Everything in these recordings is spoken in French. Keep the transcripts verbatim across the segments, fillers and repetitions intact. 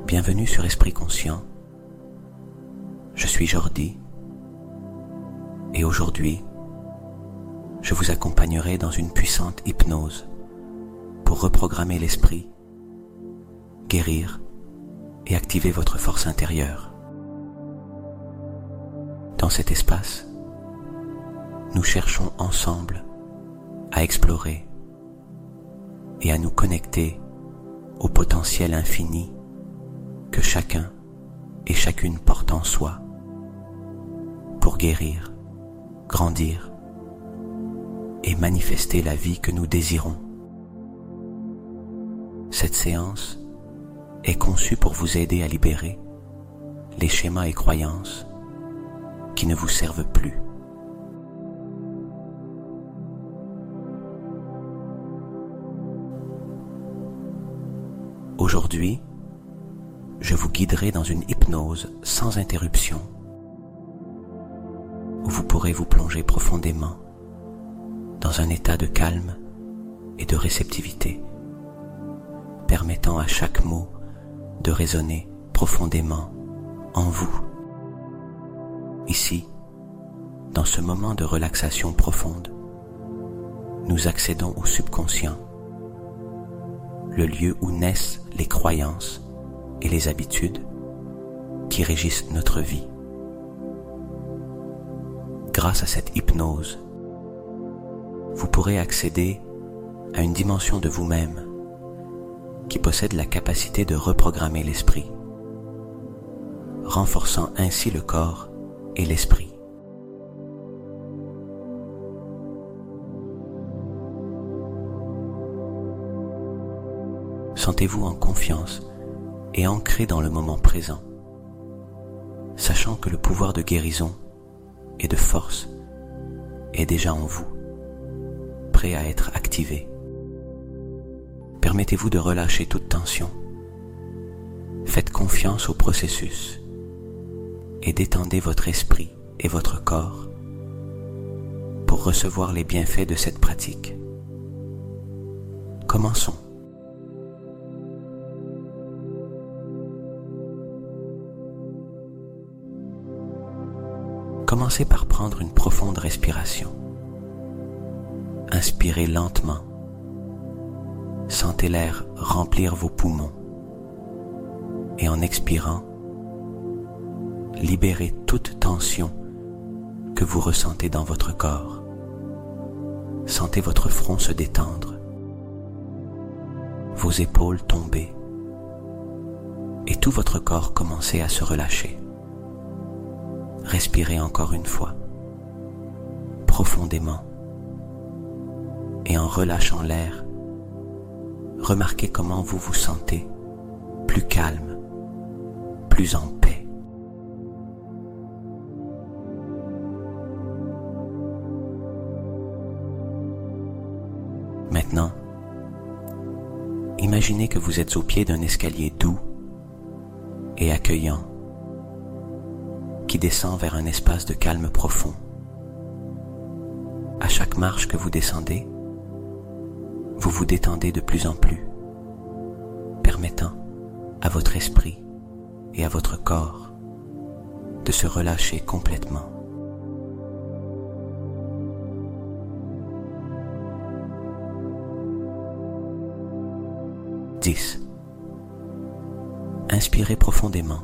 Bienvenue sur Esprit Conscient. Je suis Jordi et aujourd'hui, je vous accompagnerai dans une puissante hypnose pour reprogrammer l'esprit, guérir et activer votre force intérieure. Dans cet espace, nous cherchons ensemble à explorer et à nous connecter au potentiel infini que chacun et chacune porte en soi pour guérir, grandir et manifester la vie que nous désirons. Cette séance est conçue pour vous aider à libérer les schémas et croyances qui ne vous servent plus. Aujourd'hui, je vous guiderai dans une hypnose sans interruption où vous pourrez vous plonger profondément dans un état de calme et de réceptivité, permettant à chaque mot de résonner profondément en vous. Ici, dans ce moment de relaxation profonde, nous accédons au subconscient, le lieu où naissent les croyances et les habitudes qui régissent notre vie. Grâce à cette hypnose, vous pourrez accéder à une dimension de vous-même qui possède la capacité de reprogrammer l'esprit, renforçant ainsi le corps et l'esprit. Sentez-vous en confiance et ancré dans le moment présent, sachant que le pouvoir de guérison et de force est déjà en vous, prêt à être activé. Permettez-vous de relâcher toute tension. Faites confiance au processus et détendez votre esprit et votre corps pour recevoir les bienfaits de cette pratique. Commençons. Commencez par prendre une profonde respiration. Inspirez lentement. Sentez l'air remplir vos poumons. Et en expirant, libérez toute tension que vous ressentez dans votre corps. Sentez votre front se détendre, vos épaules tomber et tout votre corps commencer à se relâcher. Respirez encore une fois, profondément, et en relâchant l'air, remarquez comment vous vous sentez plus calme, plus en paix. Maintenant, imaginez que vous êtes au pied d'un escalier doux et accueillant qui descend vers un espace de calme profond. À chaque marche que vous descendez, vous vous détendez de plus en plus, permettant à votre esprit et à votre corps de se relâcher complètement. dix. Inspirez profondément.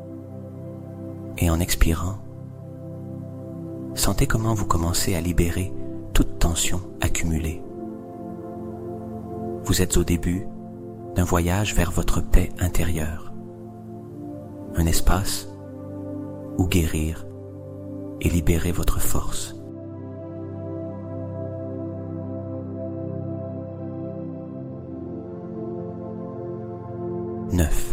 Et en expirant, sentez comment vous commencez à libérer toute tension accumulée. Vous êtes au début d'un voyage vers votre paix intérieure, un espace où guérir et libérer votre force. neuf.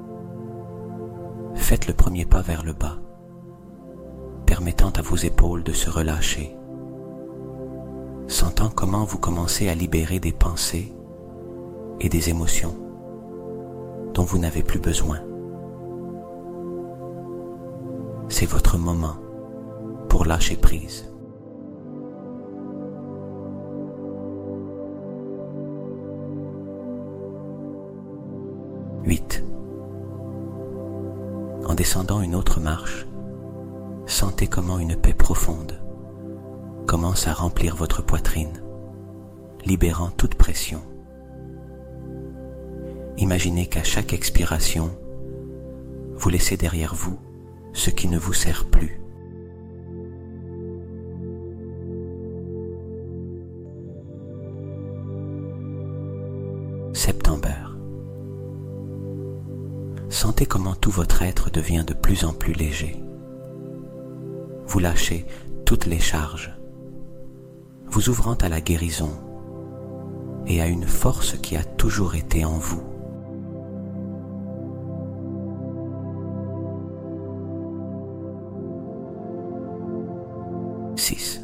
Faites le premier pas vers le bas, permettant à vos épaules de se relâcher, sentant comment vous commencez à libérer des pensées et des émotions dont vous n'avez plus besoin. C'est votre moment pour lâcher prise. huit. En descendant une autre marche, sentez comment une paix profonde commence à remplir votre poitrine, libérant toute pression. Imaginez qu'à chaque expiration, vous laissez derrière vous ce qui ne vous sert plus. Septembre. Sentez comment tout votre être devient de plus en plus léger. Vous lâchez toutes les charges, vous ouvrant à la guérison et à une force qui a toujours été en vous. six.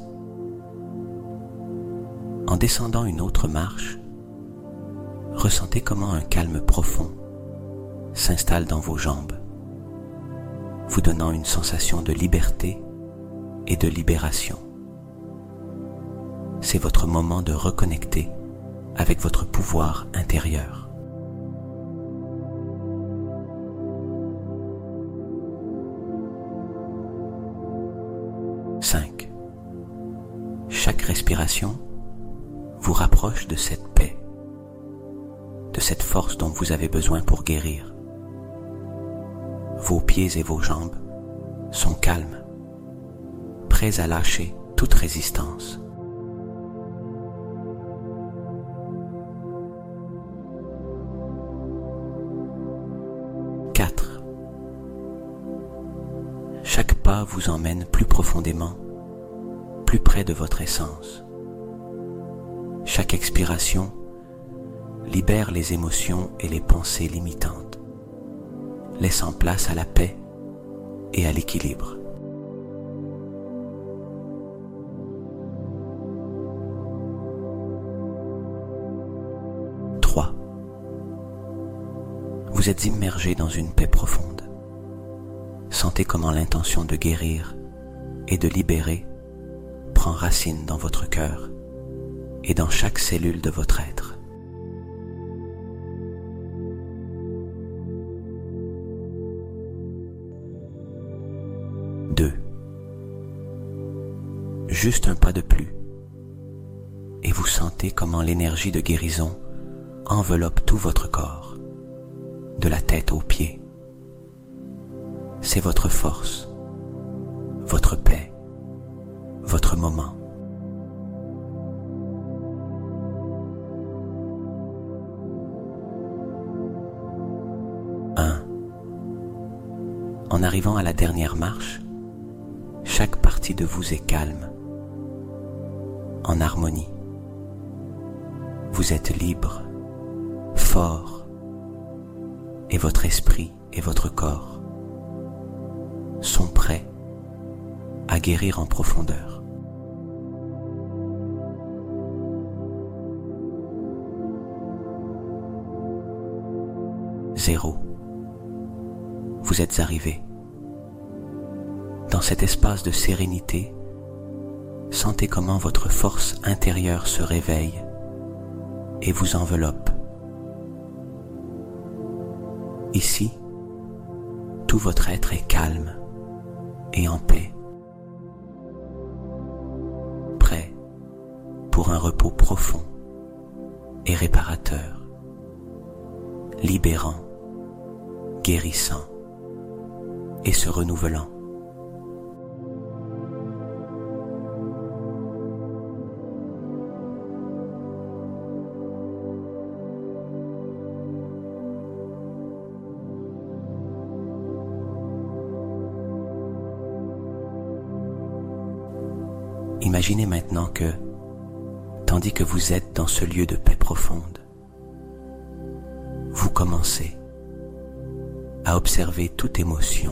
En descendant une autre marche, ressentez comment un calme profond s'installe dans vos jambes, vous donnant une sensation de liberté et de libération. C'est votre moment de reconnecter avec votre pouvoir intérieur. cinq. Chaque respiration vous rapproche de cette paix, de cette force dont vous avez besoin pour guérir. Vos pieds et vos jambes sont calmes, prêts à lâcher toute résistance. quatre. Chaque pas vous emmène plus profondément, plus près de votre essence. Chaque expiration libère les émotions et les pensées limitantes, laissant place à la paix et à l'équilibre. trois. Vous êtes immergé dans une paix profonde. Sentez comment l'intention de guérir et de libérer prend racine dans votre cœur et dans chaque cellule de votre être. deux. Juste un pas de plus, et vous sentez comment l'énergie de guérison enveloppe tout votre corps, de la tête aux pieds. C'est votre force, votre paix, votre moment. un. En arrivant à la dernière marche, chaque partie de vous est calme, en harmonie. Vous êtes libre, fort, et votre esprit et votre corps sont prêts à guérir en profondeur. Zéro. Vous êtes arrivé. Dans cet espace de sérénité, sentez comment votre force intérieure se réveille et vous enveloppe. Ici, tout votre être est calme et en paix, prêt pour un repos profond et réparateur, libérant, guérissant et se renouvelant. Imaginez maintenant que, tandis que vous êtes dans ce lieu de paix profonde, vous commencez à observer toute émotion,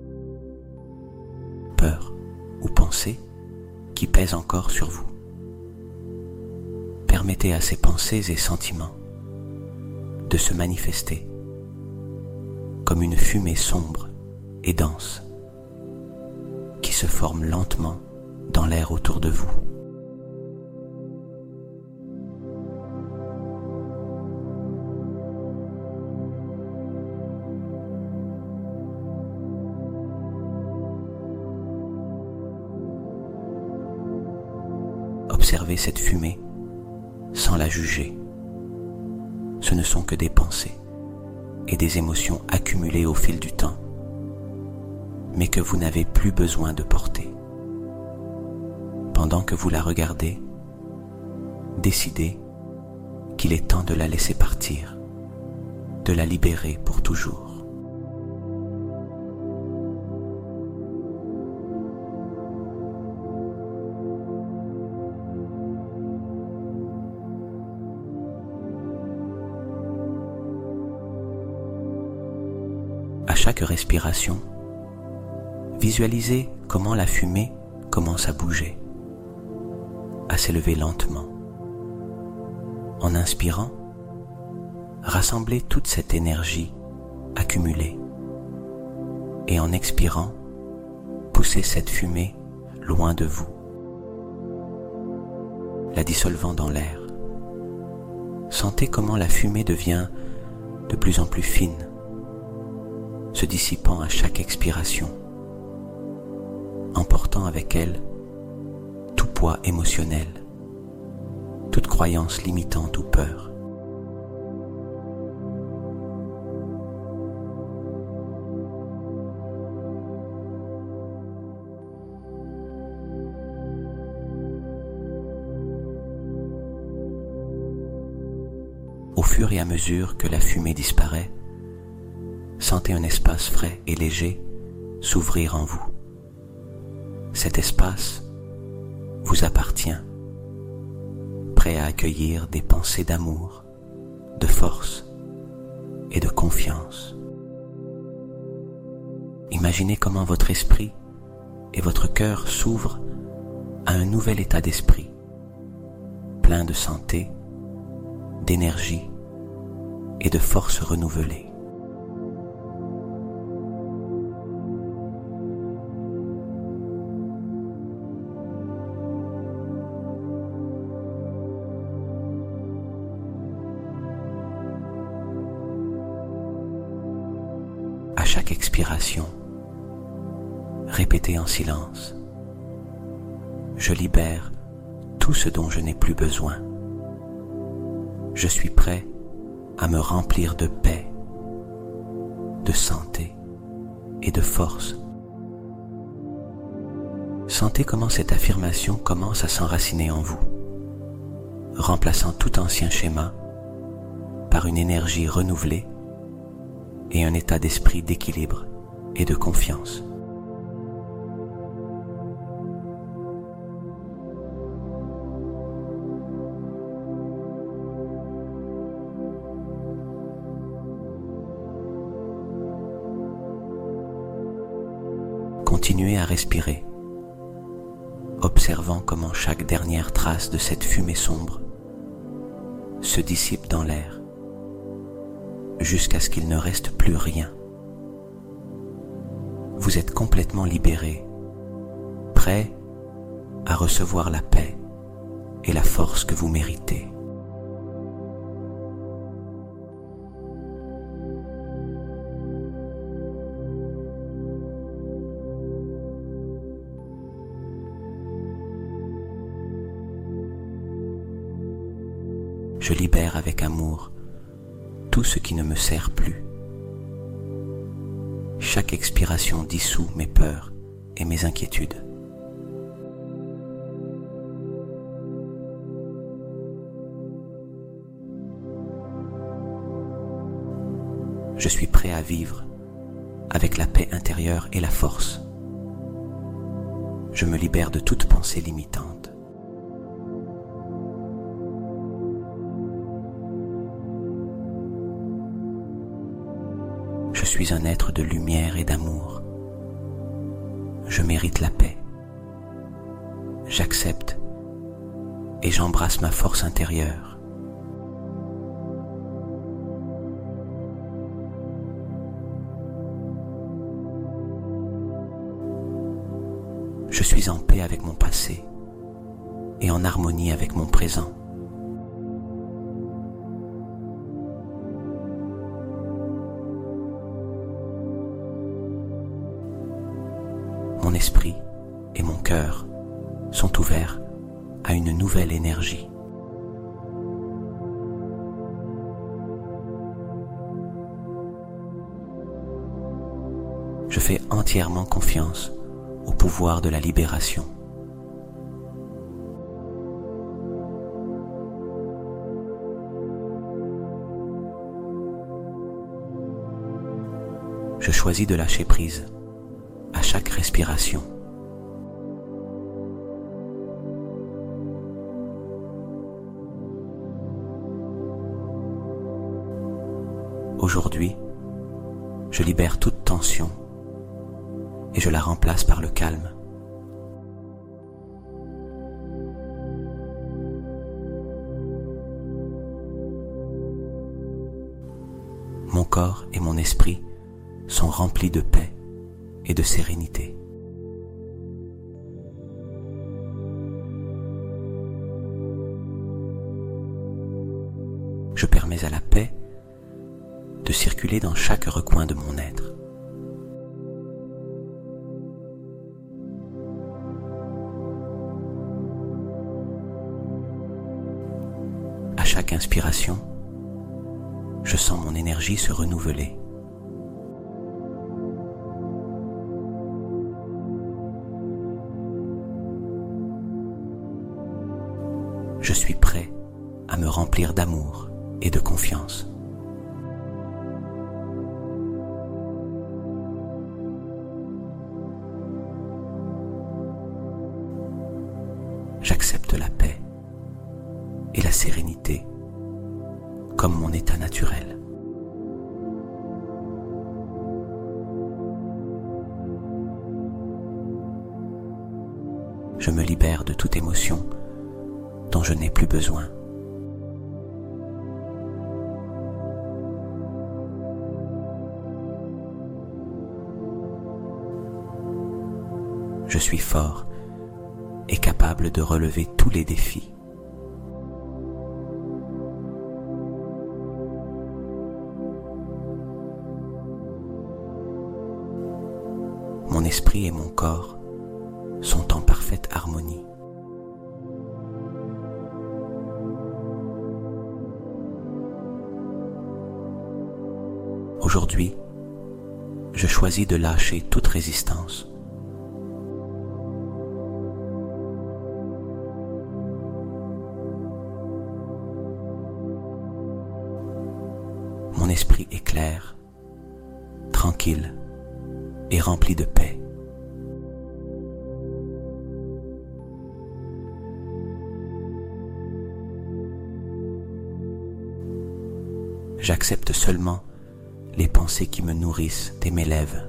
peur ou pensée qui pèse encore sur vous. Permettez à ces pensées et sentiments de se manifester comme une fumée sombre et dense qui se forme lentement dans l'air autour de vous. observez cette fumée sans la juger. Ce ne sont que des pensées et des émotions accumulées au fil du temps, mais que vous n'avez plus besoin de porter. Pendant que vous la regardez, décidez qu'il est temps de la laisser partir, de la libérer pour toujours. À chaque respiration, visualisez comment la fumée commence à bouger, à s'élever lentement. En inspirant, rassemblez toute cette énergie accumulée et en expirant, poussez cette fumée loin de vous, la dissolvant dans l'air. Sentez comment la fumée devient de plus en plus fine, se dissipant à chaque expiration, emportant avec elle tout poids émotionnel, toute croyance limitante ou peur. Au fur et à mesure que la fumée disparaît, sentez un espace frais et léger s'ouvrir en vous. Cet espace vous appartient, prêt à accueillir des pensées d'amour, de force et de confiance. Imaginez comment votre esprit et votre cœur s'ouvrent à un nouvel état d'esprit, plein de santé, d'énergie et de force renouvelée. À chaque expiration, répétez en silence: je libère tout ce dont je n'ai plus besoin. Je suis prêt à me remplir de paix, de santé et de force. Sentez comment cette affirmation commence à s'enraciner en vous, remplaçant tout ancien schéma par une énergie renouvelée et un état d'esprit d'équilibre et de confiance. Continuez à respirer, observant comment chaque dernière trace de cette fumée sombre se dissipe dans l'air, jusqu'à ce qu'il ne reste plus rien. Vous êtes complètement libéré, prêt à recevoir la paix et la force que vous méritez. Je libère avec amour tout ce qui ne me sert plus. Chaque expiration dissout mes peurs et mes inquiétudes. Je suis prêt à vivre avec la paix intérieure et la force. Je me libère de toute pensée limitante. Je suis un être de lumière et d'amour. Je mérite la paix. J'accepte et j'embrasse ma force intérieure. Je suis en paix avec mon passé et en harmonie avec mon présent. Mon esprit et mon cœur sont ouverts à une nouvelle énergie. Je fais entièrement confiance au pouvoir de la libération. Je choisis de lâcher prise à chaque respiration. Aujourd'hui, je libère toute tension et je la remplace par le calme. Mon corps et mon esprit sont remplis de paix et de sérénité. Je permets à la paix de circuler dans chaque recoin de mon être. À chaque inspiration, je sens mon énergie se renouveler. Je suis prêt à me remplir d'amour et de confiance. J'accepte la paix et la sérénité comme mon état naturel. Je me libère de toute émotion dont je n'ai plus besoin. Je suis fort et capable de relever tous les défis. Mon esprit et mon corps sont en parfaite harmonie. Aujourd'hui, je choisis de lâcher toute résistance. Mon esprit est clair, tranquille et rempli de paix. J'accepte seulement les pensées qui me nourrissent et m'élèvent.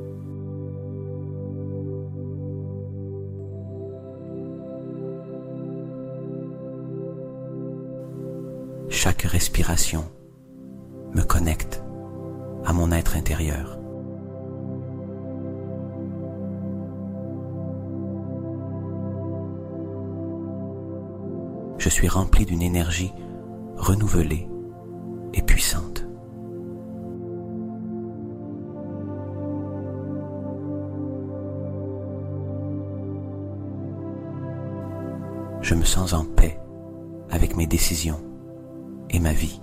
Chaque respiration me connecte à mon être intérieur. Je suis rempli d'une énergie renouvelée et puissante. Je me sens en paix avec mes décisions et ma vie.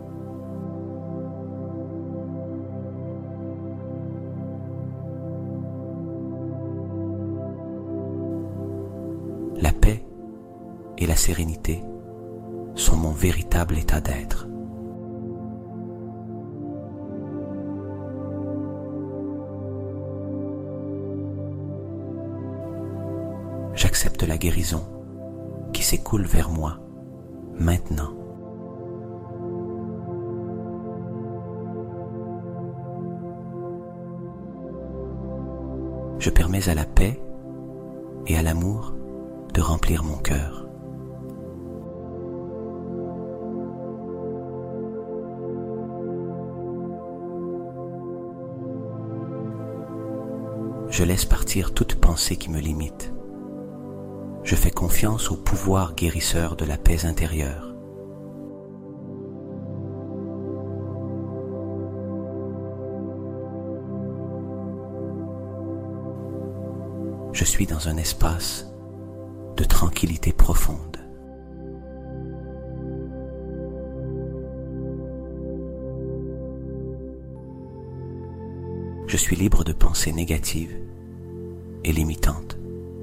La paix et la sérénité sont mon véritable état d'être. J'accepte la guérison qui s'écoule vers moi maintenant. Je permets à la paix et à l'amour de remplir mon cœur. Je laisse partir toute pensée qui me limite. Je fais confiance au pouvoir guérisseur de la paix intérieure. Je suis dans un espace de tranquillité profonde. Je suis libre de pensées négatives et limitantes.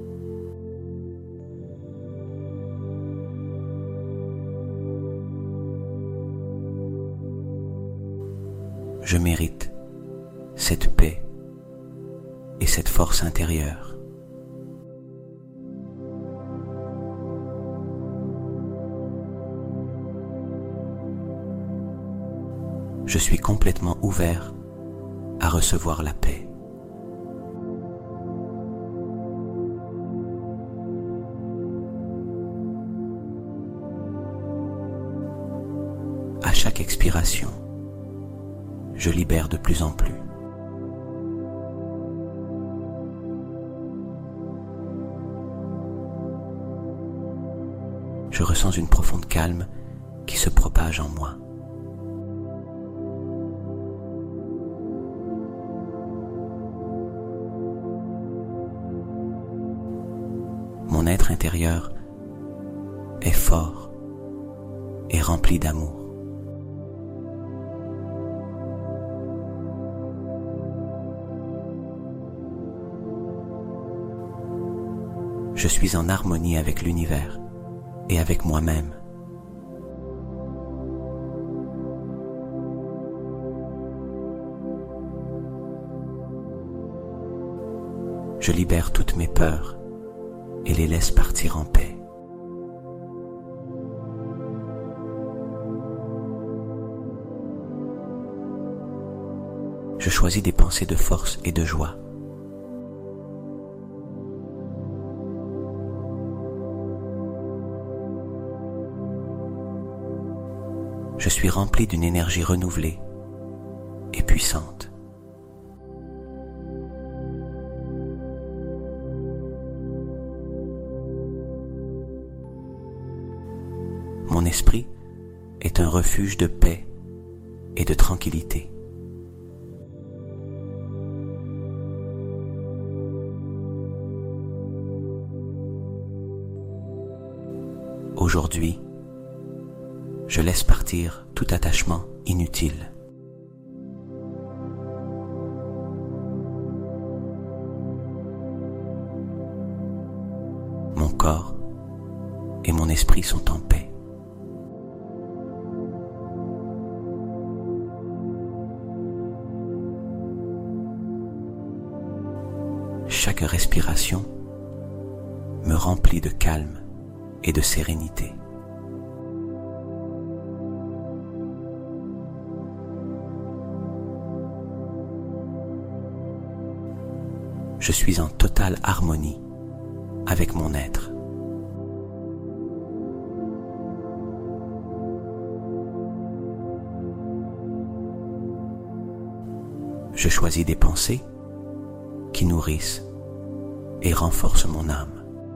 Je mérite cette paix et cette force intérieure. Je suis complètement ouvert à recevoir la paix. À chaque expiration, je libère de plus en plus. Je ressens une profonde calme qui se propage en moi. Mon être intérieur est fort et rempli d'amour. Je suis en harmonie avec l'univers et avec moi-même. Je libère toutes mes peurs et les laisse partir en paix. Je choisis des pensées de force et de joie. Je suis rempli d'une énergie renouvelée et puissante. Mon esprit est un refuge de paix et de tranquillité. Aujourd'hui, je laisse partir tout attachement inutile. Mon corps et mon esprit sont en paix. Chaque respiration me remplit de calme et de sérénité. Je suis en totale harmonie avec mon être. Je choisis des pensées qui nourrissent et renforcent mon âme.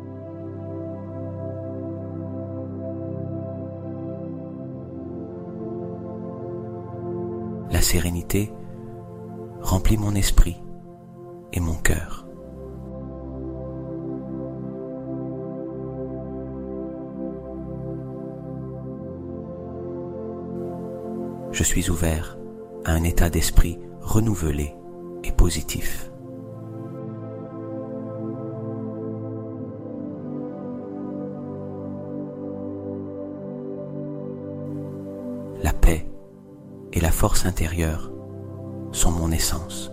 La sérénité remplit mon esprit et mon cœur. Je suis ouvert à un état d'esprit renouvelé et positif. La paix et la force intérieure sont mon essence.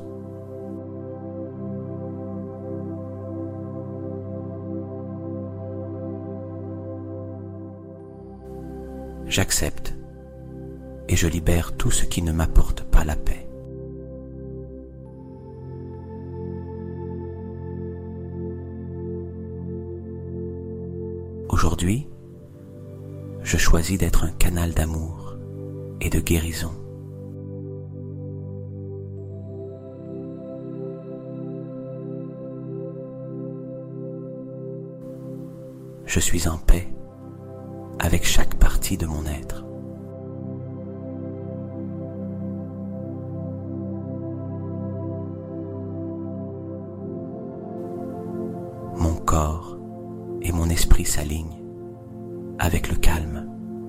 J'accepte et je libère tout ce qui ne m'apporte pas la paix. Aujourd'hui, je choisis d'être un canal d'amour et de guérison. Je suis en paix avec chaque partie de mon être. Mon corps et mon esprit s'aligne avec le calme.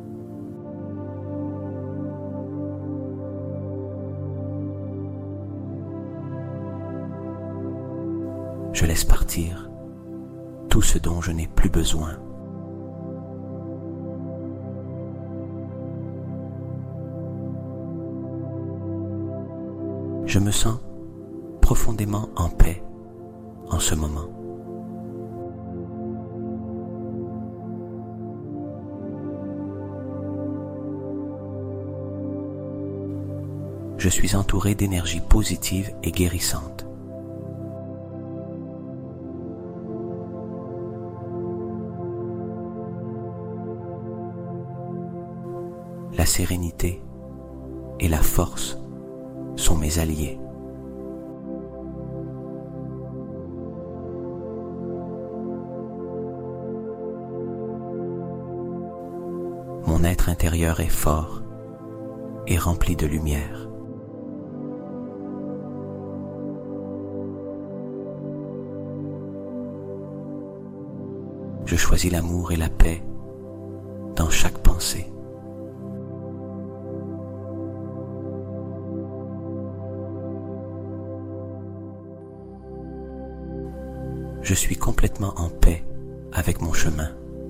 Je laisse partir tout ce dont je n'ai plus besoin. Je me sens profondément en paix en ce moment. Je suis entouré d'énergie positive et guérissante. La sérénité et la force sont mes alliés. Mon être intérieur est fort et rempli de lumière. Je choisis l'amour et la paix dans chaque pensée. Je suis complètement en paix avec mon chemin.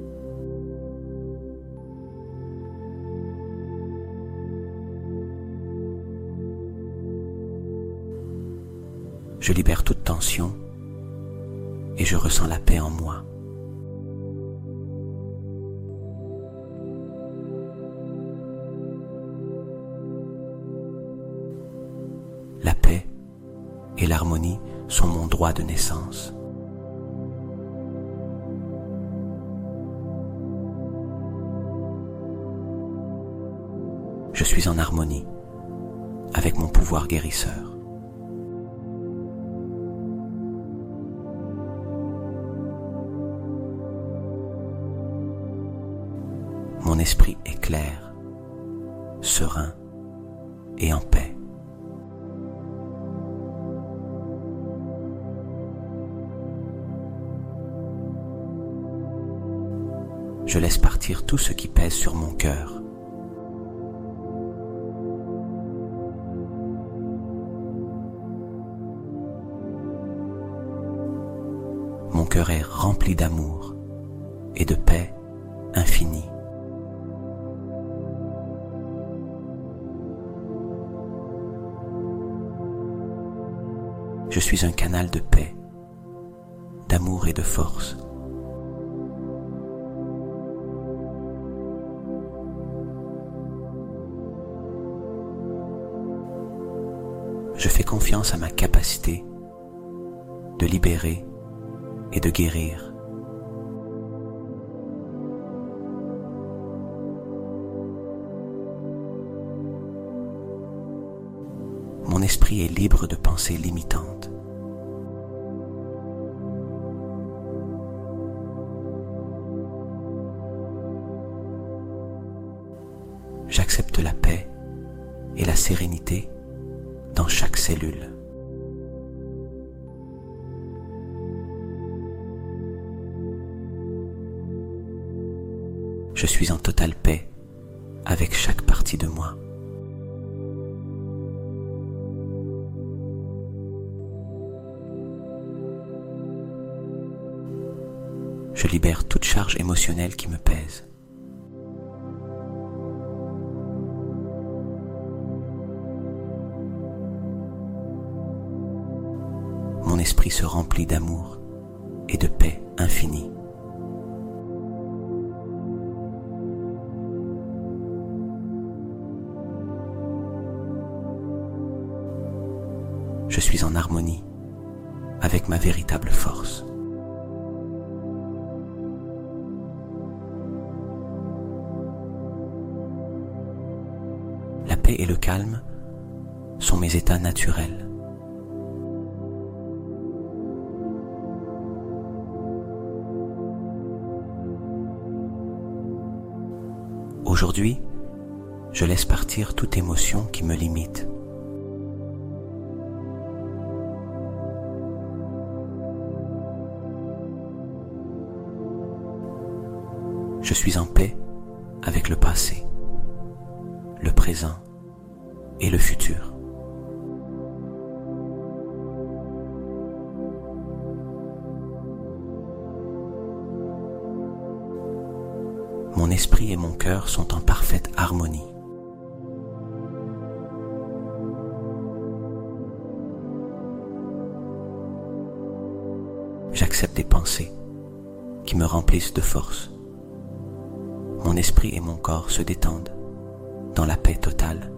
Je libère toute tension et je ressens la paix en moi. La paix et l'harmonie sont mon droit de naissance. Je suis en harmonie avec mon pouvoir guérisseur. Mon esprit est clair, serein et en paix. Je laisse partir tout ce qui pèse sur mon cœur. Mon cœur est rempli d'amour et de paix infinie. Je suis un canal de paix, d'amour et de force. Je fais confiance à ma capacité de libérer et de guérir. Mon esprit est libre de pensées limitantes. J'accepte la paix et la sérénité dans chaque cellule. Je suis en totale paix avec chaque partie de moi. Je libère toute charge émotionnelle qui me pèse. Mon esprit se remplit d'amour et de paix infinie. Je suis en harmonie avec ma véritable force. La paix et le calme sont mes états naturels. Aujourd'hui, je laisse partir toute émotion qui me limite. suis en paix avec le passé, le présent et le futur. Mon esprit et mon cœur sont en parfaite harmonie. J'accepte des pensées qui me remplissent de force. Mon esprit et mon corps se détendent dans la paix totale.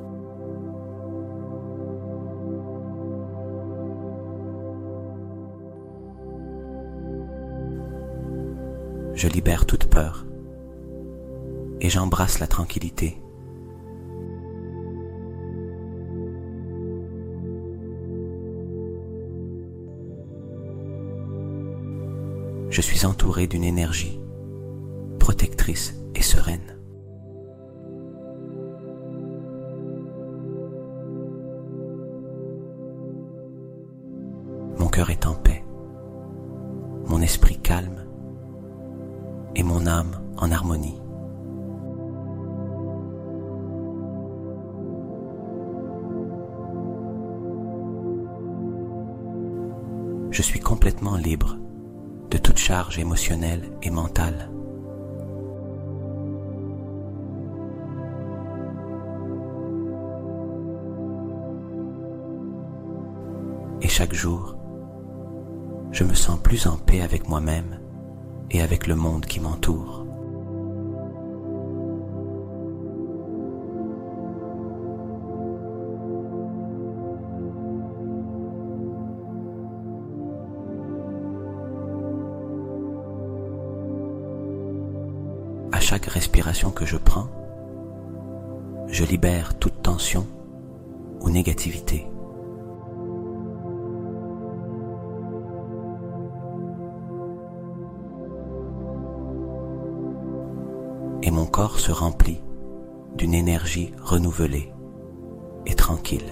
Je libère toute peur et j'embrasse la tranquillité. Je suis entouré d'une énergie protectrice et sereine. Mon cœur est en paix, mon esprit calme et mon âme en harmonie. Je suis complètement libre de toute charge émotionnelle et mentale. Et chaque jour, je me sens plus en paix avec moi-même et avec le monde qui m'entoure. À chaque respiration que je prends, je libère toute tension ou négativité. Et mon corps se remplit d'une énergie renouvelée et tranquille.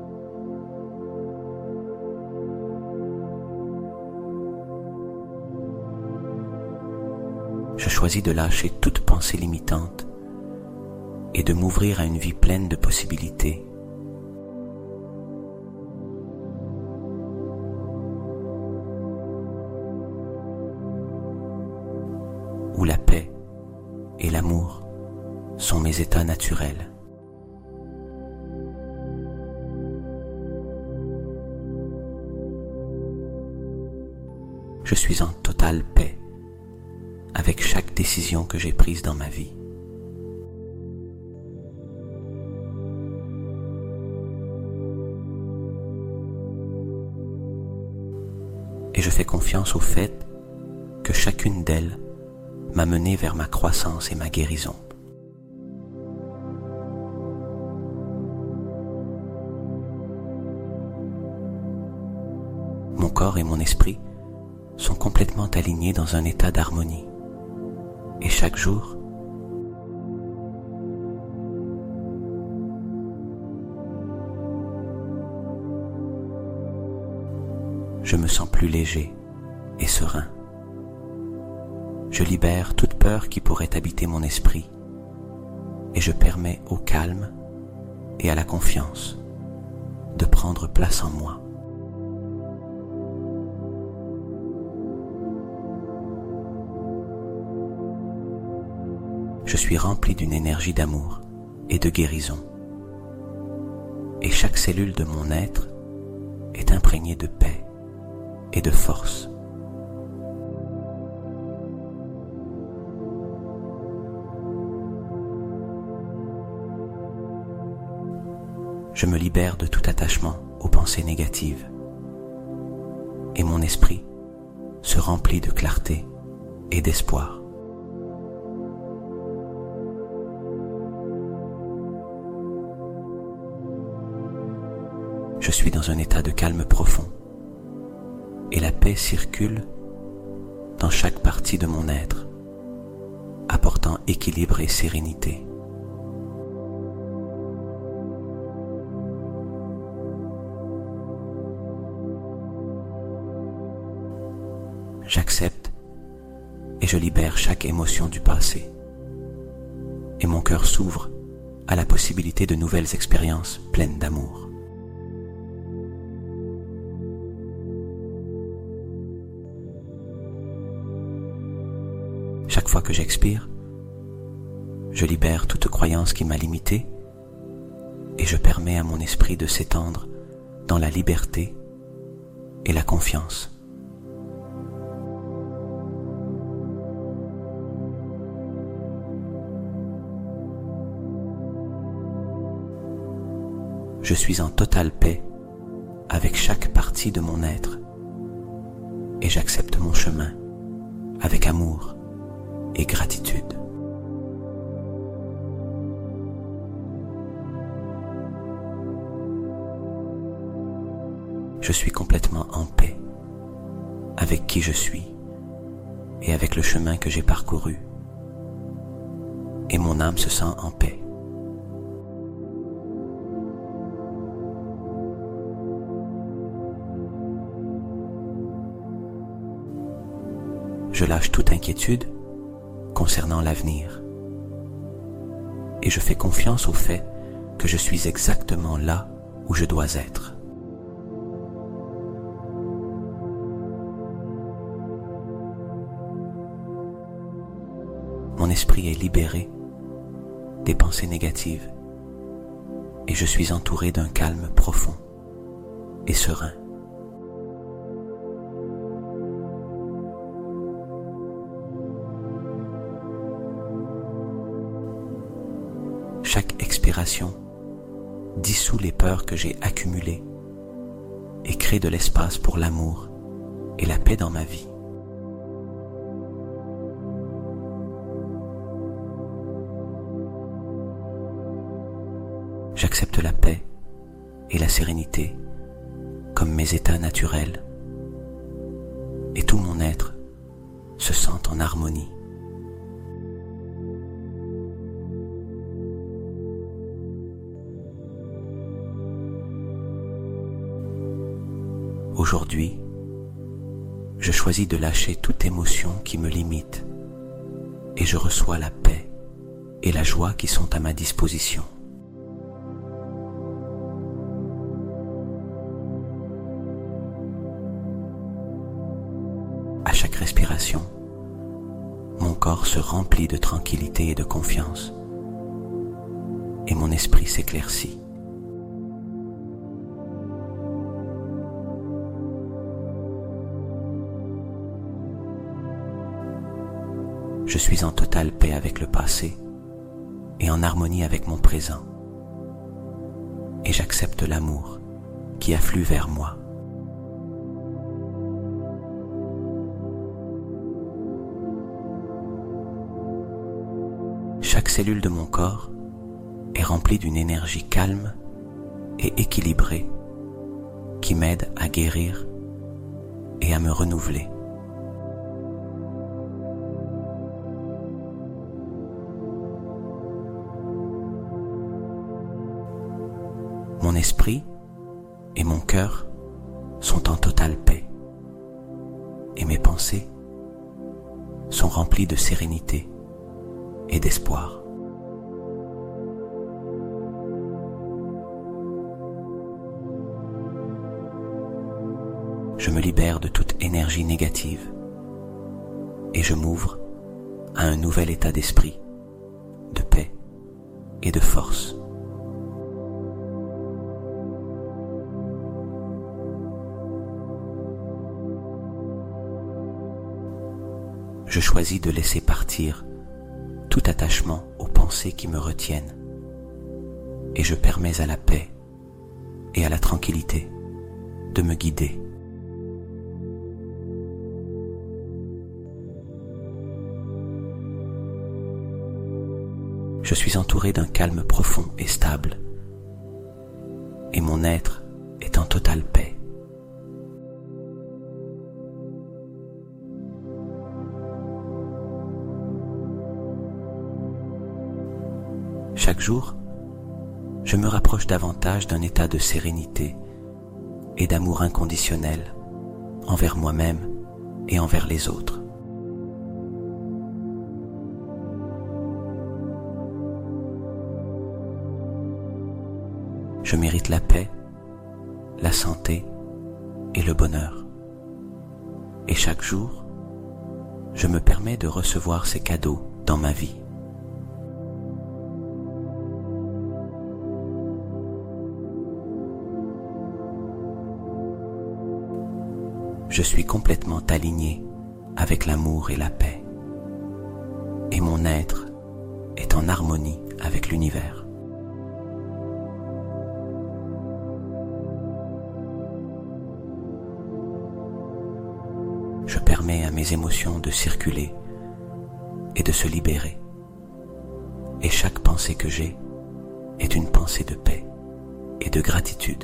Je choisis de lâcher toute pensée limitante et de m'ouvrir à une vie pleine de possibilités. Où la paix et l'amour sont mes états naturels. Je suis en totale paix avec chaque décision que j'ai prise dans ma vie. Et je fais confiance au fait que chacune d'elles m'a mené vers ma croissance et ma guérison. Mon corps et mon esprit sont complètement alignés dans un état d'harmonie. Et chaque jour, je me sens plus léger et serein. Je libère toute peur qui pourrait habiter mon esprit et je permets au calme et à la confiance de prendre place en moi. Je suis rempli d'une énergie d'amour et de guérison. Et chaque cellule de mon être est imprégnée de paix et de force. Je me libère de tout attachement aux pensées négatives. Et mon esprit se remplit de clarté et d'espoir. Je suis dans un état de calme profond et la paix circule dans chaque partie de mon être, apportant équilibre et sérénité. J'accepte et je libère chaque émotion du passé. mon cœur s'ouvre à la possibilité de nouvelles expériences pleines d'amour. Chaque fois que j'expire, je libère toute croyance qui m'a limité et je permets à mon esprit de s'étendre dans la liberté et la confiance. Je suis en totale paix avec chaque partie de mon être et j'accepte mon chemin avec amour et gratitude. Je suis complètement en paix avec qui je suis et avec le chemin que j'ai parcouru, et mon âme se sent en paix. Je lâche toute inquiétude concernant l'avenir et je fais confiance au fait que je suis exactement là où je dois être. Mon esprit est libéré des pensées négatives et je suis entouré d'un calme profond et serein. Chaque expiration dissout les peurs que j'ai accumulées et crée de l'espace pour l'amour et la paix dans ma vie. J'accepte la paix et la sérénité comme mes états naturels et tout mon être se sent en harmonie. Aujourd'hui, je choisis de lâcher toute émotion qui me limite et je reçois la paix et la joie qui sont à ma disposition. À chaque respiration, mon corps se remplit de tranquillité et de confiance et mon esprit s'éclaircit. Je suis en totale paix avec le passé et en harmonie avec mon présent. Et j'accepte l'amour qui afflue vers moi. Chaque cellule de mon corps est remplie d'une énergie calme et équilibrée qui m'aide à guérir et à me renouveler. Mon esprit et mon cœur sont en totale paix et mes pensées sont remplies de sérénité et d'espoir. Je me libère de toute énergie négative et je m'ouvre à un nouvel état d'esprit, de paix et de force. Je choisis de laisser partir tout attachement aux pensées qui me retiennent et je permets à la paix et à la tranquillité de me guider. Je suis entouré d'un calme profond et stable et mon être est en totale paix. Chaque jour, je me rapproche davantage d'un état de sérénité et d'amour inconditionnel envers moi-même et envers les autres. Je mérite la paix, la santé et le bonheur. Et chaque jour, je me permets de recevoir ces cadeaux dans ma vie. Je suis complètement aligné avec l'amour et la paix. Et mon être est en harmonie avec l'univers. Je permets à mes émotions de circuler et de se libérer. Et chaque pensée que j'ai est une pensée de paix et de gratitude.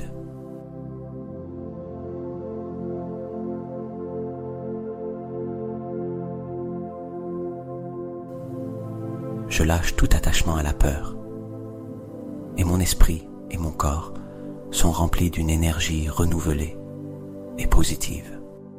Je lâche tout attachement à la peur. Et mon esprit et mon corps sont remplis d'une énergie renouvelée et positive.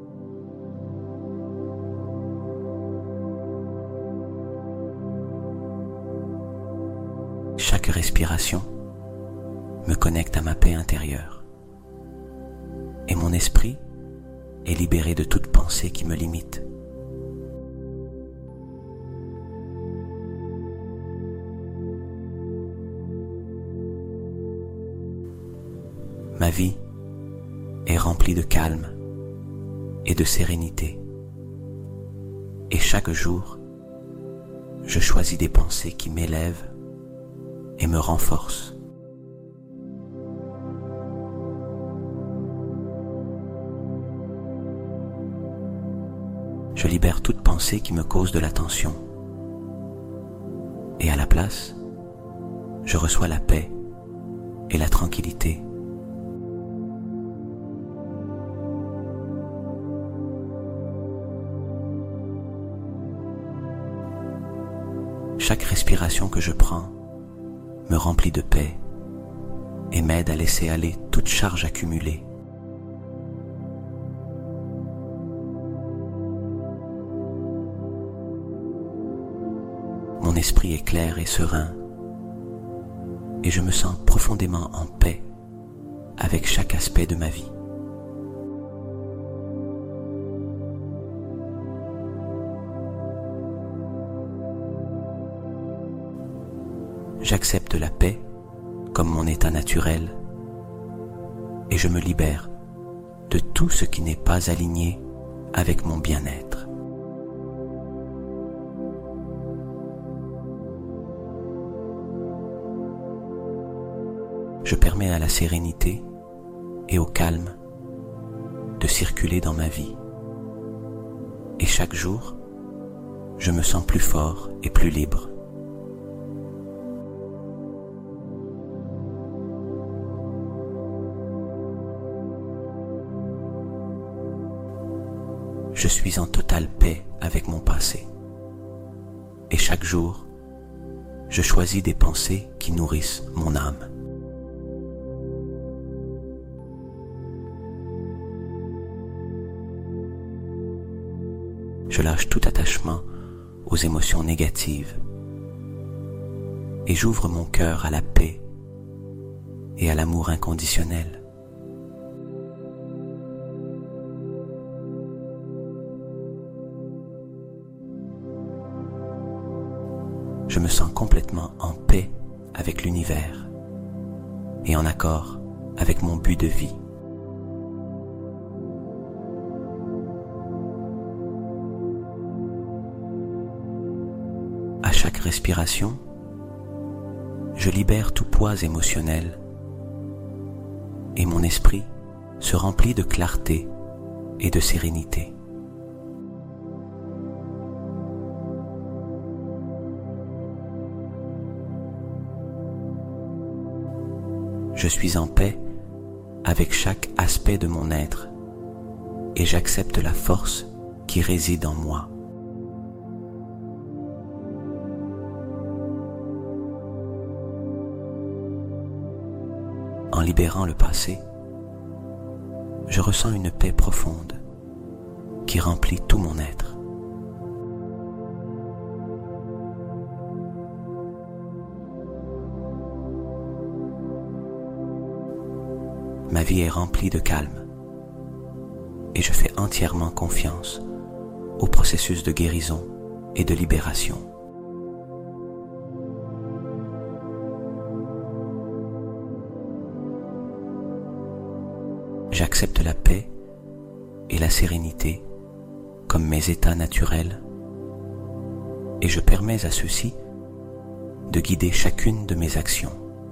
Chaque respiration me connecte à ma paix intérieure. Et mon esprit est libéré de toute pensée qui me limite. Ma vie est remplie de calme et de sérénité. Et chaque jour, je choisis des pensées qui m'élèvent et me renforcent. Je libère toute pensée qui me cause de la tension. Et à la place, je reçois la paix et la tranquillité. Chaque respiration que je prends me remplit de paix et m'aide à laisser aller toute charge accumulée. Mon esprit est clair et serein et je me sens profondément en paix avec chaque aspect de ma vie. J'accepte la paix comme mon état naturel et je me libère de tout ce qui n'est pas aligné avec mon bien-être. Je permets à la sérénité et au calme de circuler dans ma vie. Et chaque jour, je me sens plus fort et plus libre. Je suis en totale paix avec mon passé. Et chaque jour, je choisis des pensées qui nourrissent mon âme. Je lâche tout attachement aux émotions négatives et j'ouvre mon cœur à la paix et à l'amour inconditionnel. Je me sens complètement en paix avec l'univers et en accord avec mon but de vie. À chaque respiration, je libère tout poids émotionnel et mon esprit se remplit de clarté et de sérénité. Je suis en paix avec chaque aspect de mon être et j'accepte la force qui réside en moi. En libérant le passé, je ressens une paix profonde qui remplit tout mon être. ma vie est remplie de calme et je fais entièrement confiance au processus de guérison et de libération. J'accepte la paix et la sérénité comme mes états naturels et je permets à ceux-ci de guider chacune de mes actions.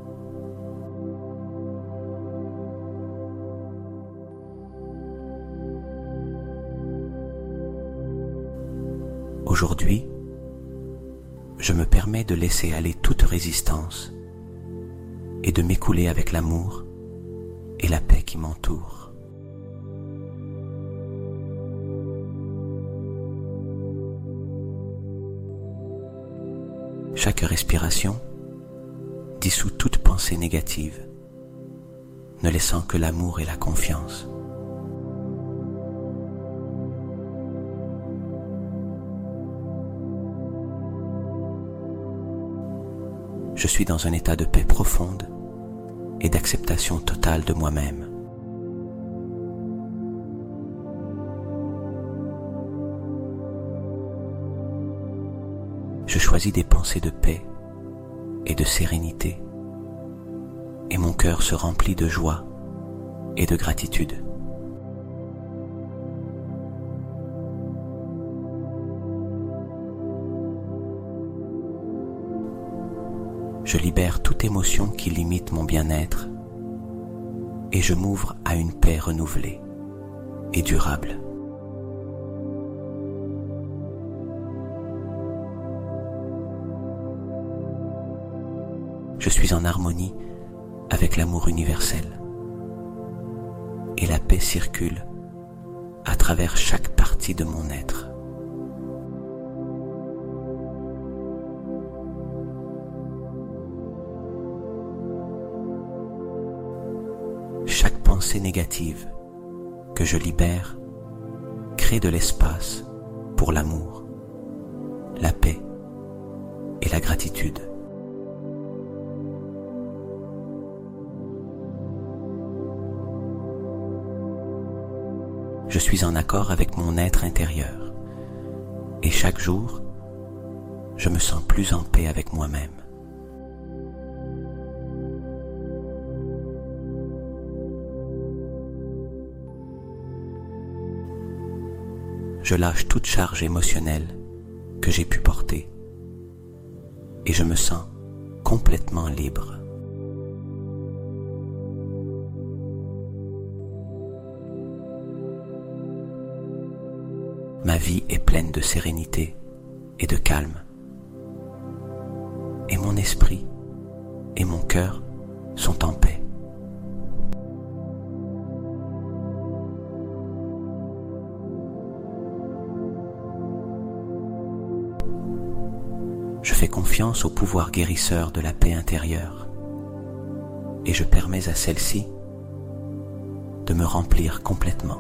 Aujourd'hui, je me permets de laisser aller toute résistance et de m'écouler avec l'amour et la paix qui m'entoure. Chaque respiration dissout toute pensée négative, ne laissant que l'amour et la confiance. Je suis dans un état de paix profonde et d'acceptation totale de moi-même. Je choisis des pensées de paix et de sérénité, et mon cœur se remplit de joie et de gratitude. Je libère toute émotion qui limite mon bien-être et je m'ouvre à une paix renouvelée et durable. Je suis en harmonie avec l'amour universel et la paix circule à travers chaque partie de mon être. Chaque pensée négative que je libère crée de l'espace pour l'amour, la paix et la gratitude. Je suis en accord avec mon être intérieur et chaque jour, je me sens plus en paix avec moi-même. Je lâche toute charge émotionnelle que j'ai pu porter et je me sens complètement libre. Ma vie est pleine de sérénité et de calme, et mon esprit et mon cœur sont en paix. Je fais confiance au pouvoir guérisseur de la paix intérieure et je permets à celle-ci de me remplir complètement.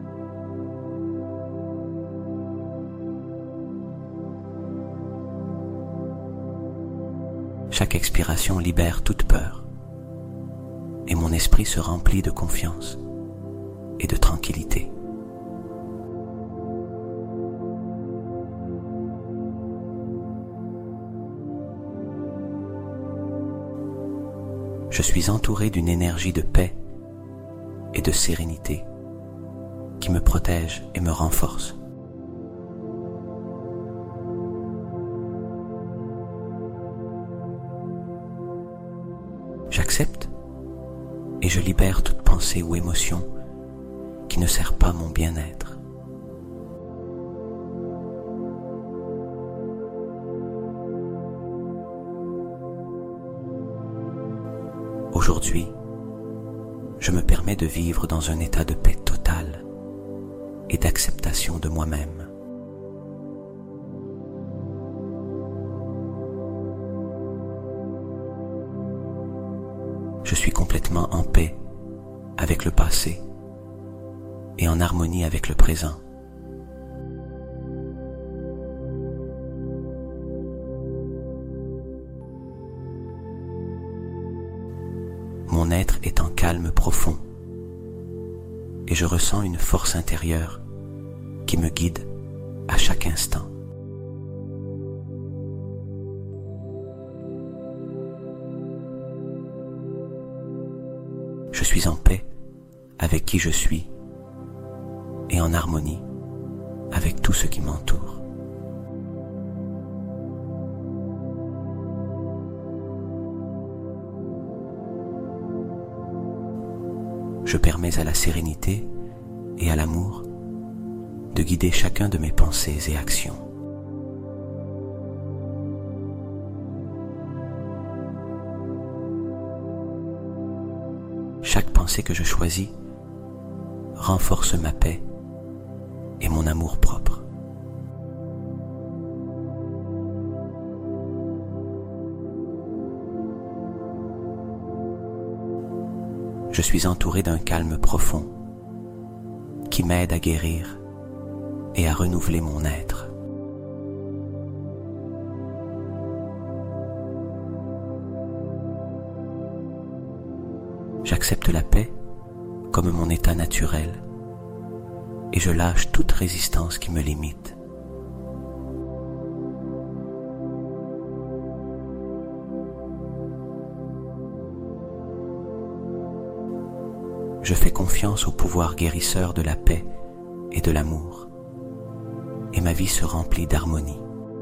Chaque expiration libère toute peur et mon esprit se remplit de confiance et de tranquillité. Je suis entouré d'une énergie de paix et de sérénité qui me protège et me renforce. J'accepte et je libère toute pensée ou émotion qui ne sert pas mon bien-être. Aujourd'hui, je me permets de vivre dans un état de paix totale et d'acceptation de moi-même. Je suis complètement en paix avec le passé et en harmonie avec le présent. Mon être est en calme profond et je ressens une force intérieure qui me guide à chaque instant. Je suis en paix avec qui je suis et en harmonie avec tout ce qui m'entoure. Je permets à la sérénité et à l'amour de guider chacun de mes pensées et actions. Chaque pensée que je choisis renforce ma paix et mon amour propre. Je suis entouré d'un calme profond qui m'aide à guérir et à renouveler mon être. J'accepte la paix comme mon état naturel et je lâche toute résistance qui me limite. Je fais confiance au pouvoir guérisseur de la paix et de l'amour, et ma vie se remplit d'harmonie.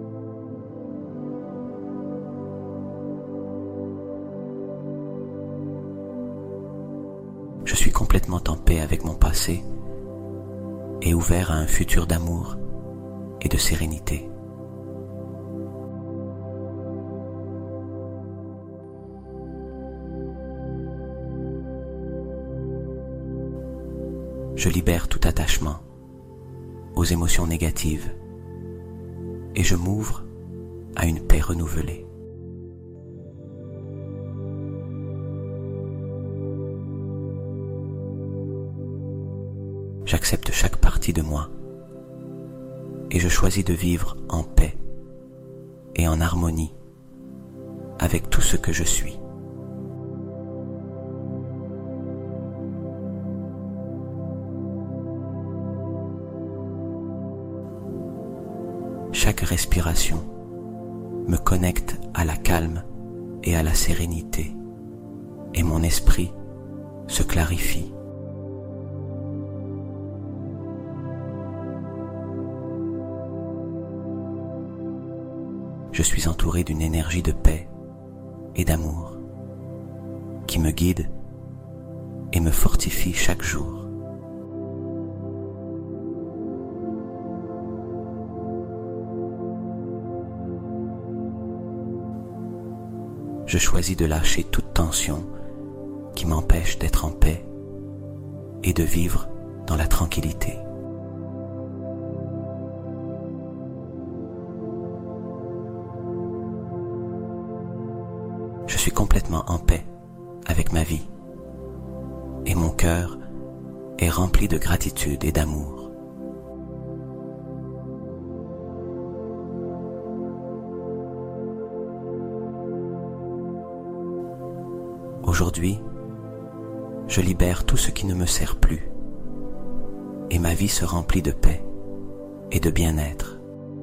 Je suis complètement en paix avec mon passé et ouvert à un futur d'amour et de sérénité. Je libère tout attachement aux émotions négatives et je m'ouvre à une paix renouvelée. J'accepte chaque partie de moi et je choisis de vivre en paix et en harmonie avec tout ce que je suis. Chaque respiration me connecte à la calme et à la sérénité, et mon esprit se clarifie. Je suis entouré d'une énergie de paix et d'amour qui me guide et me fortifie chaque jour. Je choisis de lâcher toute tension qui m'empêche d'être en paix et de vivre dans la tranquillité. Je suis complètement en paix avec ma vie et mon cœur est rempli de gratitude et d'amour. Aujourd'hui, je libère tout ce qui ne me sert plus et ma vie se remplit de paix et de bien-être.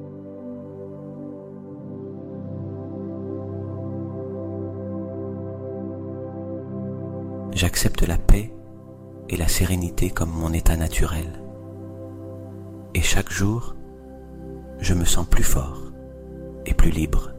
J'accepte la paix et la sérénité comme mon état naturel. Et chaque jour, je me sens plus fort et plus libre.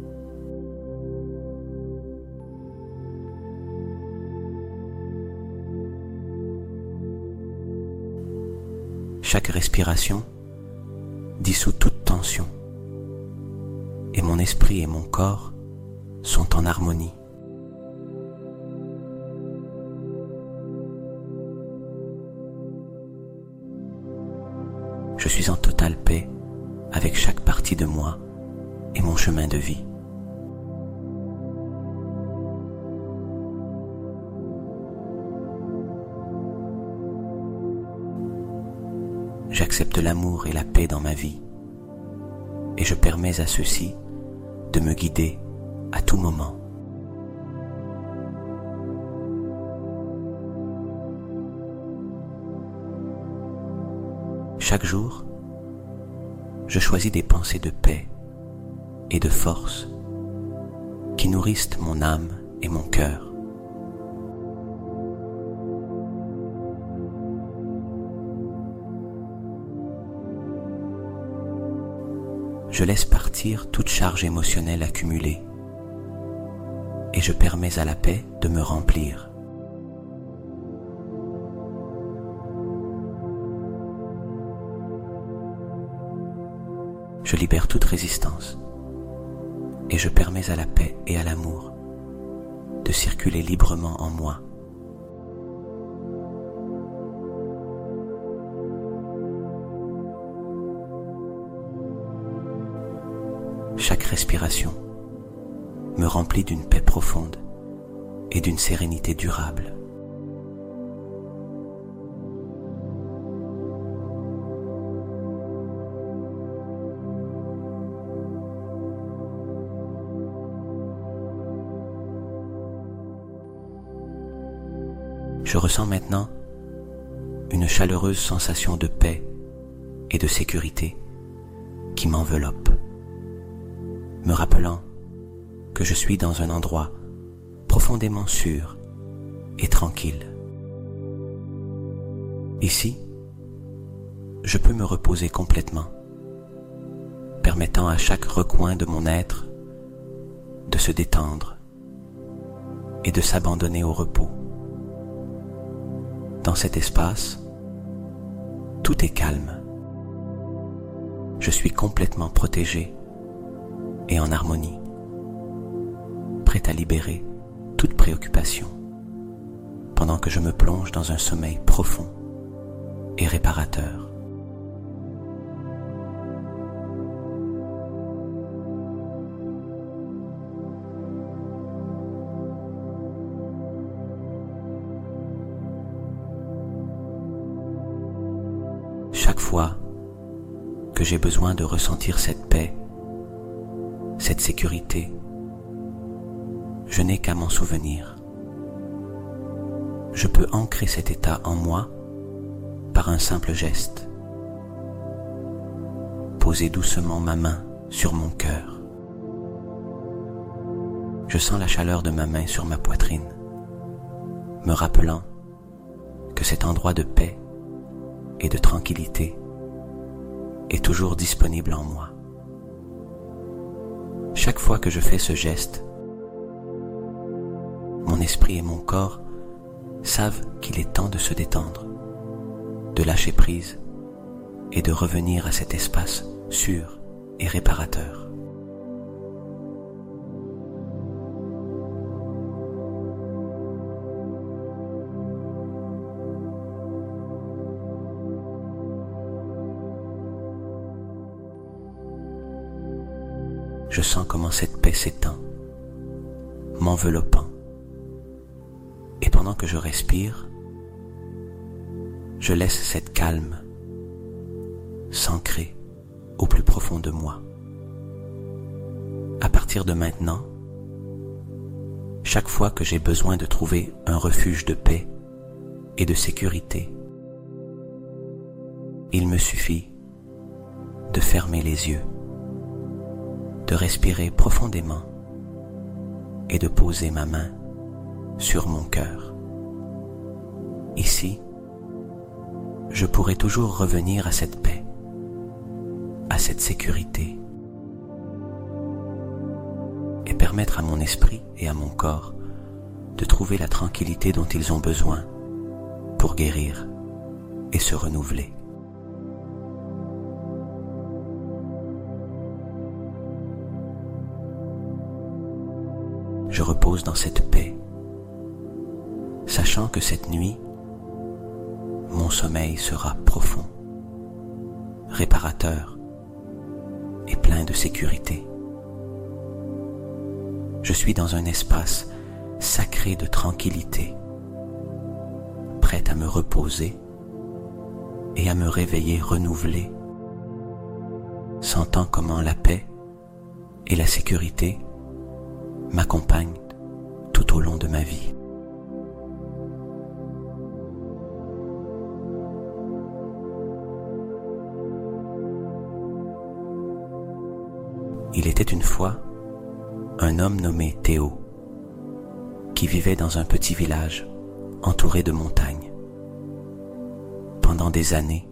Chaque respiration dissout toute tension et mon esprit et mon corps sont en harmonie. Je suis en totale paix avec chaque partie de moi et mon chemin de vie. J'accepte l'amour et la paix dans ma vie et je permets à ceux-ci de me guider à tout moment. chaque jour, je choisis des pensées de paix et de force qui nourrissent mon âme et mon cœur. Je laisse partir toute charge émotionnelle accumulée et je permets à la paix de me remplir. Je libère toute résistance et je permets à la paix et à l'amour de circuler librement en moi. Chaque respiration me remplit d'une paix profonde et d'une sérénité durable. Je ressens maintenant une chaleureuse sensation de paix et de sécurité qui m'enveloppe, me rappelant que je suis dans un endroit profondément sûr et tranquille. Ici, je peux me reposer complètement, permettant à chaque recoin de mon être de se détendre et de s'abandonner au repos. Dans cet espace, tout est calme. Je suis complètement protégé et en harmonie, prêt à libérer toute préoccupation, pendant que je me plonge dans un sommeil profond et réparateur. Chaque fois que j'ai besoin de ressentir cette paix, cette sécurité, je n'ai qu'à m'en souvenir. Je peux ancrer cet état en moi par un simple geste. Poser doucement ma main sur mon cœur. Je sens la chaleur de ma main sur ma poitrine, me rappelant que cet endroit de paix et de tranquillité est toujours disponible en moi. Chaque fois que je fais ce geste, mon esprit et mon corps savent qu'il est temps de se détendre, de lâcher prise et de revenir à cet espace sûr et réparateur. Je sens comment cette paix s'étend, m'enveloppant. Et pendant que je respire, je laisse cette calme s'ancrer au plus profond de moi. À partir de maintenant, chaque fois que j'ai besoin de trouver un refuge de paix et de sécurité, il me suffit de fermer les yeux, de respirer profondément et de poser ma main sur mon cœur. Ici, je pourrai toujours revenir à cette paix, à cette sécurité, et permettre à mon esprit et à mon corps de trouver la tranquillité dont ils ont besoin pour guérir et se renouveler. Je repose dans cette paix, sachant que cette nuit, mon sommeil sera profond, réparateur et plein de sécurité. Je suis dans un espace sacré de tranquillité, prêt à me reposer et à me réveiller renouvelé, sentant comment la paix et la sécurité m'accompagnent tout au long de ma vie. Il était une fois un homme nommé Théo qui vivait dans un petit village entouré de montagnes. Pendant des années,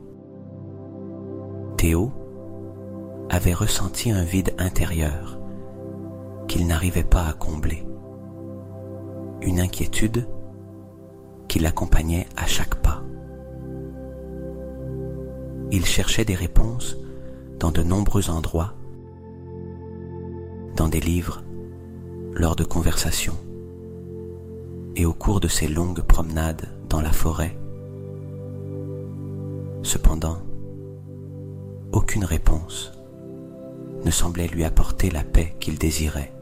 Théo avait ressenti un vide intérieur qu'il n'arrivait pas à combler, une inquiétude qui l'accompagnait à chaque pas. Il cherchait des réponses dans de nombreux endroits, dans des livres, lors de conversations, et au cours de ses longues promenades dans la forêt. Cependant, aucune réponse ne semblait lui apporter la paix qu'il désirait.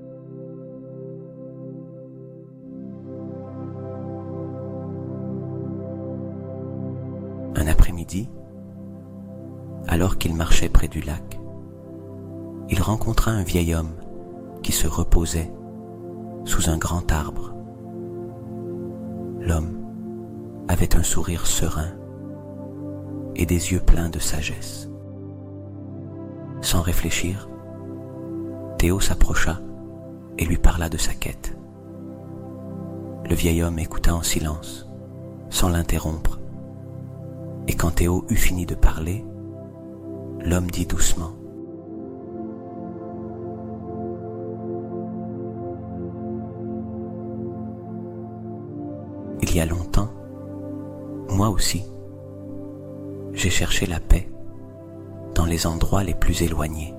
Un après-midi, alors qu'il marchait près du lac, il rencontra un vieil homme qui se reposait sous un grand arbre. L'homme avait un sourire serein et des yeux pleins de sagesse. Sans réfléchir, Théo s'approcha et lui parla de sa quête. Le vieil homme écouta en silence, sans l'interrompre, et quand Théo eut fini de parler, l'homme dit doucement : « Il y a longtemps, moi aussi, j'ai cherché la paix dans les endroits les plus éloignés.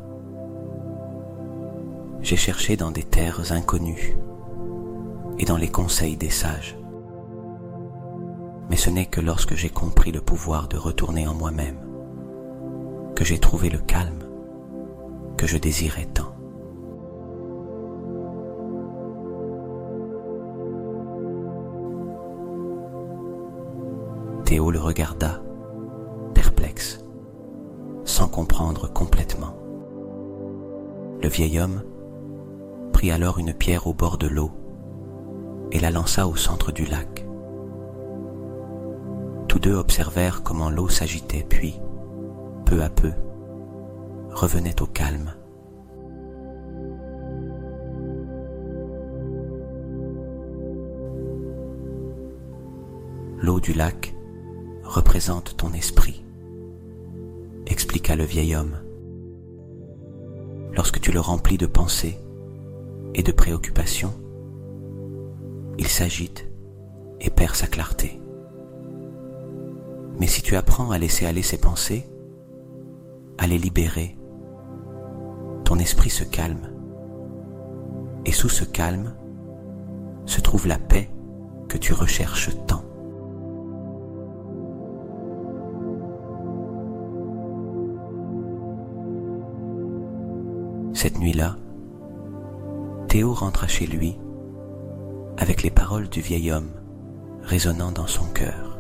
J'ai cherché dans des terres inconnues et dans les conseils des sages. Mais ce n'est que lorsque j'ai compris le pouvoir de retourner en moi-même que j'ai trouvé le calme que je désirais tant. » Théo le regarda, perplexe, sans comprendre complètement. Le vieil homme prit alors une pierre au bord de l'eau et la lança au centre du lac. Tous deux observèrent comment l'eau s'agitait, puis, peu à peu, revenait au calme. L'eau du lac représente ton esprit, expliqua le vieil homme. Lorsque tu le remplis de pensées et de préoccupations, il s'agite et perd sa clarté. Mais si tu apprends à laisser aller ses pensées, à les libérer, ton esprit se calme. Et sous ce calme se trouve la paix que tu recherches tant. Cette nuit-là, Théo rentra chez lui avec les paroles du vieil homme résonnant dans son cœur.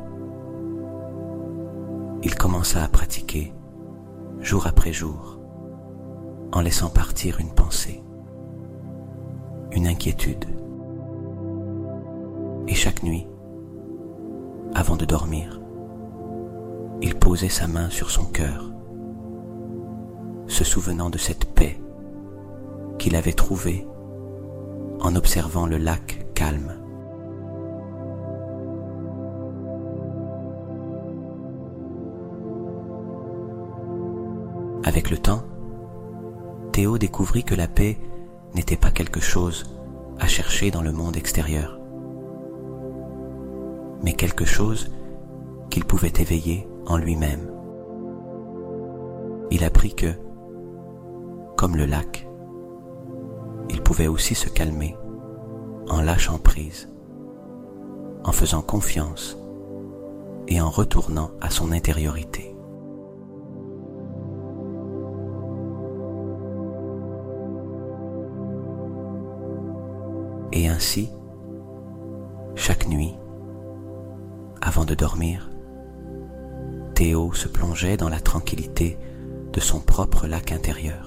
Il commença à pratiquer jour après jour, en laissant partir une pensée, une inquiétude. Et chaque nuit, avant de dormir, il posait sa main sur son cœur, se souvenant de cette paix qu'il avait trouvée en observant le lac calme. Avec le temps, Théo découvrit que la paix n'était pas quelque chose à chercher dans le monde extérieur, mais quelque chose qu'il pouvait éveiller en lui-même. Il apprit que, comme le lac, il pouvait aussi se calmer en lâchant prise, en faisant confiance et en retournant à son intériorité. Et ainsi, chaque nuit, avant de dormir, Théo se plongeait dans la tranquillité de son propre lac intérieur,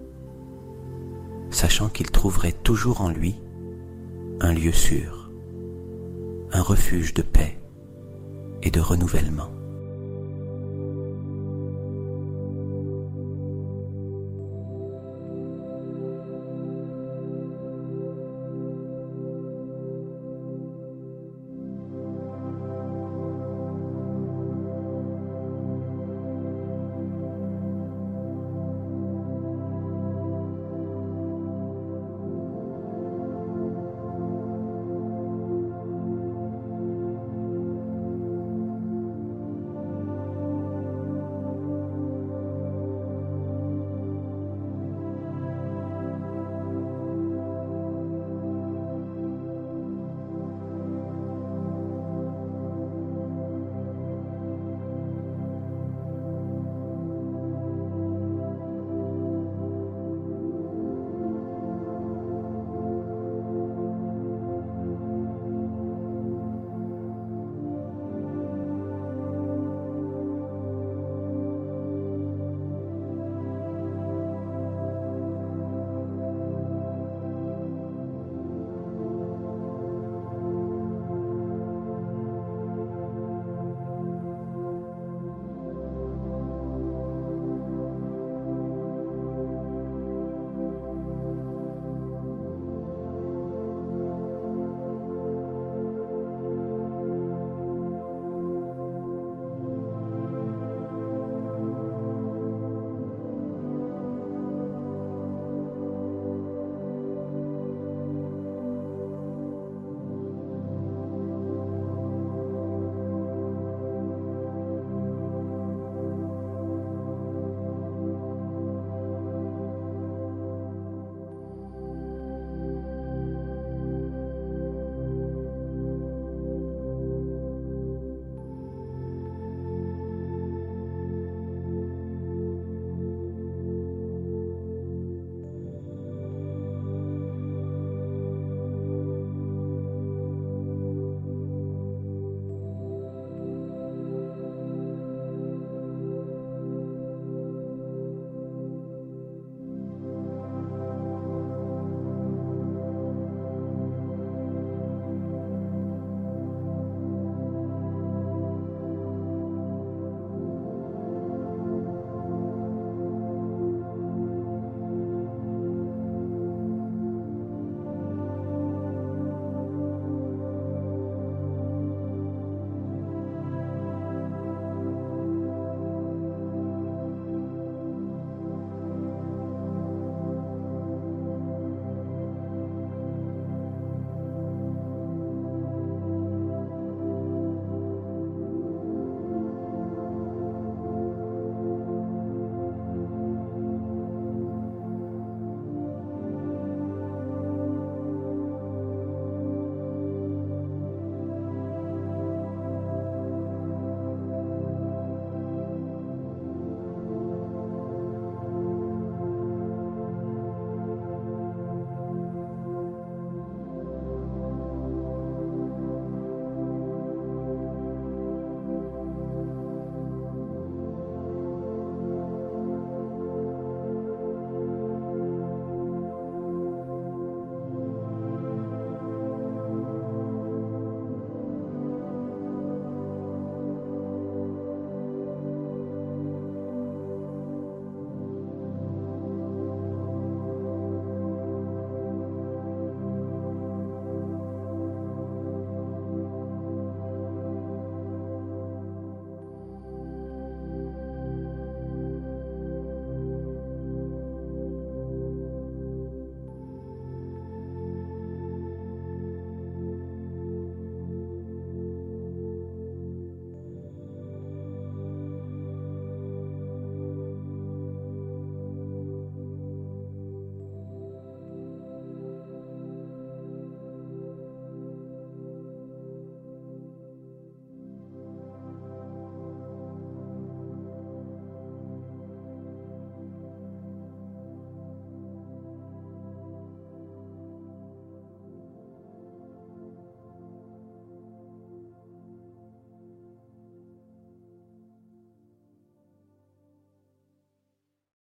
sachant qu'il trouverait toujours en lui un lieu sûr, un refuge de paix et de renouvellement.